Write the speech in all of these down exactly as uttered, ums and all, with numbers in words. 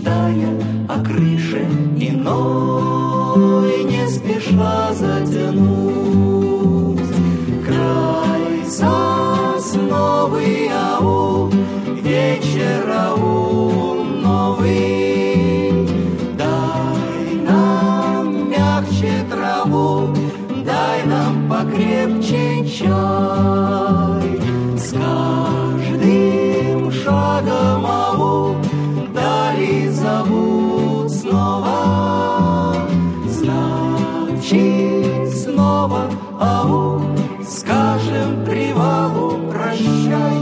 мечтая о крыше иной, не спеша затянуть край сосновый аул, вечер аул новый. Дай нам мягче траву, дай нам покрепче чай. С каждым шагом аул дали зовут снова, значит снова аул скажем привалу прощай.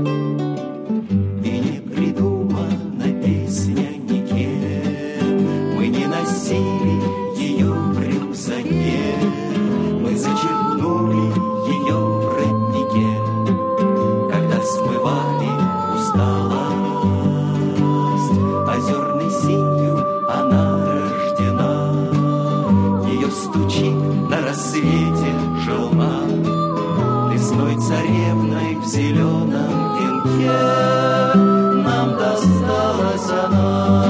И не придумана песня никем, мы не носили ее в рюкзаке, мы зачерпнули ее в роднике, когда смывали усталость. Озерной синью она рождена, ее стучит на рассвете желма, лесной царевной в зеленом венке нам досталась она.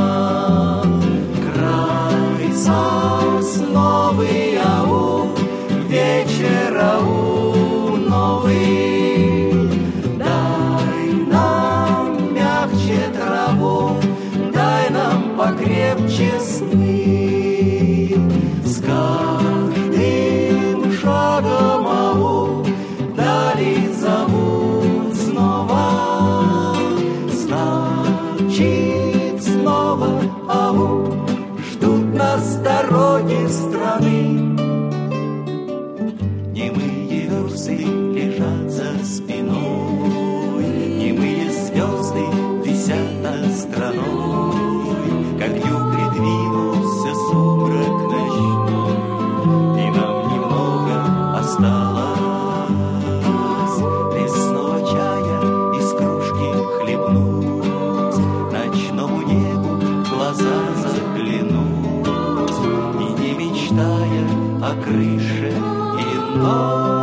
Край сосновый аул, вечер аул новый. Дай нам мягче траву, дай нам покрепче сны. С каждым шагом аул дали зовут снова, значит снова аул ждут нас дороги страны. Немые версты лежат за спиной, немые звезды висят над страной, как юг придвинулся сумрак ночной, и нам немного осталось лесного чая из кружки хлебнуть, ночному небу глаза заглянуть, и не мечтая о крыше иной,